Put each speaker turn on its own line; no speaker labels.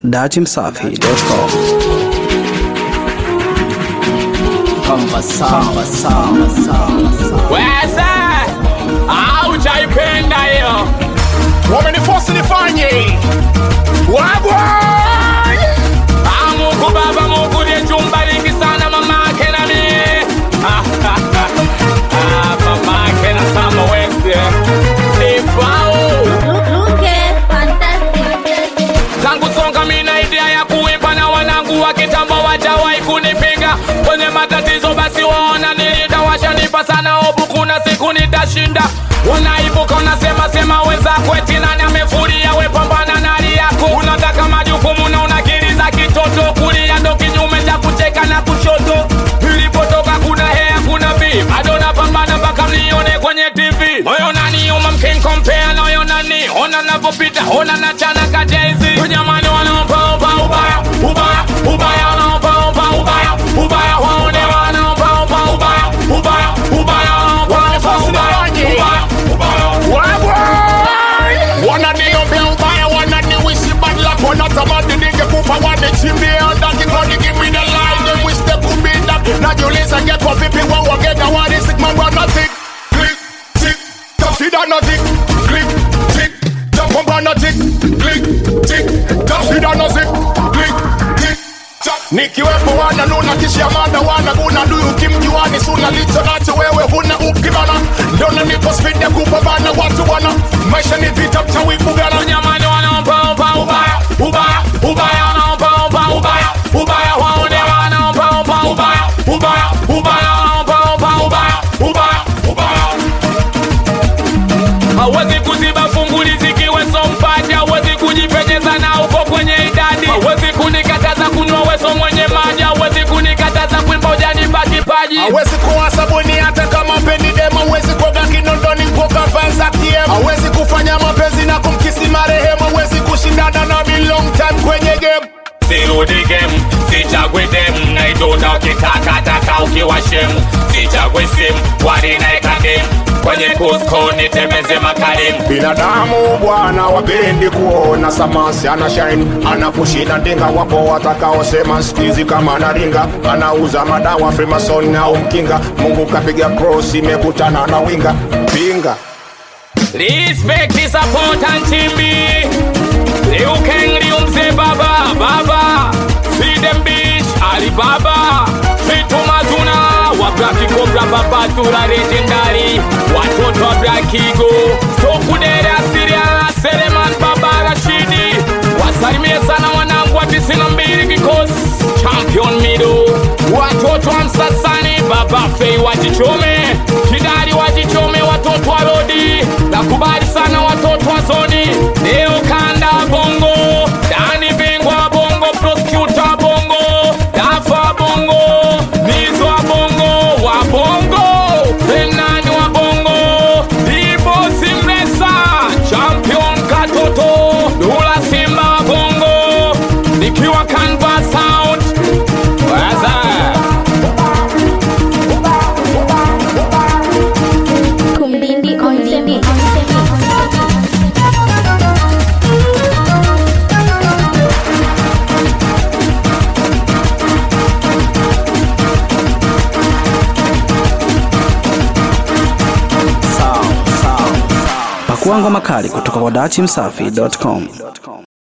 datimsafi.com.
Weza haujaipenda hiyo,
wameniforce nifanye wagwa.
Mungu Baba, Mungu ndiye chumbariki sana mamake na mie mamake na sama wese nifao tangu songa mina idea ya kuimba na wanangu wa kitambo wajawahi kunipinga kwenye matatizo, basi waona nilitawashanipa sana hobu, kuna siku nitashinda. Wanaibuka unasema sema wenzako eti nani amefuria, we pambana na hali yako. Unataka majukumu na unakiri za kitoto, kulia ndo kinyume cha kucheka na kushoto. Nilipotoka kuna hea kuna bi, bado napambana mpaka mnione kwenye TV. Moyo nani uma mking compare na moyo nani, ona napopita ona na chana kajezi. Jamani wanaomba ubaya ubaya ubaya, wanaomba ubaya ubaya, waone wanaomba ubaya ubaya ubaya, wanaomba ubaya
Wagwa. Wananiombea ubaya, wananiwishi bad luck, wanatamani ningekufa, wanichimbia ndani koni, give me the lie, they wish they could be that. Najiuliza ngekwa vipi wao wangega warisik, mambo anatik click tick tock, sida natik click tick tock, mambo anatik click tick tock, sida natik click tick tock. Nikiwepo wananuna kisha mada wanaguna, duyu kimjuani suna licho nacho wewe huna ukibana. Ndona nipo speed ya kupambana watu wana, maisha ni vita mtawipugana.
Jamani wanaomba ubaya ubaya ubaya, wanaomba ubaya ubaya, waone wanaomba ubaya ubaya ubaya, wanaomba ubaya ubaya ubaya. Hawezi kuziba funguli zikiwe so mpaji, hawezi kujipenyeza na uko kwenye idadi. Hawezi kunikataza kunywa weso mwenye maji, hawezi kunikataza kuimba ujanipa kipaji.
Hawezi kuwa sabuni hata kama pendi dema, hawezi kuoga kinondoni kuoga fanza kiem, hawezi kufanya mapenzi na kumkisi marehemu, hawezi kushindana na mi long time kwenye game.
Sirudi game, sichagwe dem, naitoda ukitaka taka ukiwa shemu. Sichagwe simu, wali naeka dem, kwenye kusko nitemeze makarim.
Binadamu bwana wapendi kuona samasi ana shine, anapushina ndinga, wapo watakao sema skizi kama naringa, anauza madawa Freemason au mkinga. Mungu kapiga cross imekutana na winga pinga.
Respect is important to me. Liu Kang, Liu Mzee Baba, Baba See them bitch, Alibaba Fitu Mazuna, wa Black Cobra Baba Tura legendary, watoto wa Black Eagle Stokudere Asiria, Seleman Baba Rashidi. Wasalimie sana wanangu wa 92 kikosi Champion Mido, watoto wa Msasani, Baba Fei wajichome, Kidari wajichome, watoto wa Rodi. Nakubali sana watoto wa Zoni, Leo Kanda Bongo, Dani Bingwa Bongo, Prosecutor Bongo, Dafa Bongo, Nizo wa Bongo, wa Bongo, Fernani wa Bongo, Dibo Simresa, Champion Katoto, Dula Simba wa Bongo, Nikiwa Canva Sound. Waza
Kumbindi on semi.
Pakua ngoma kali kutoka kwa datimsafi.com.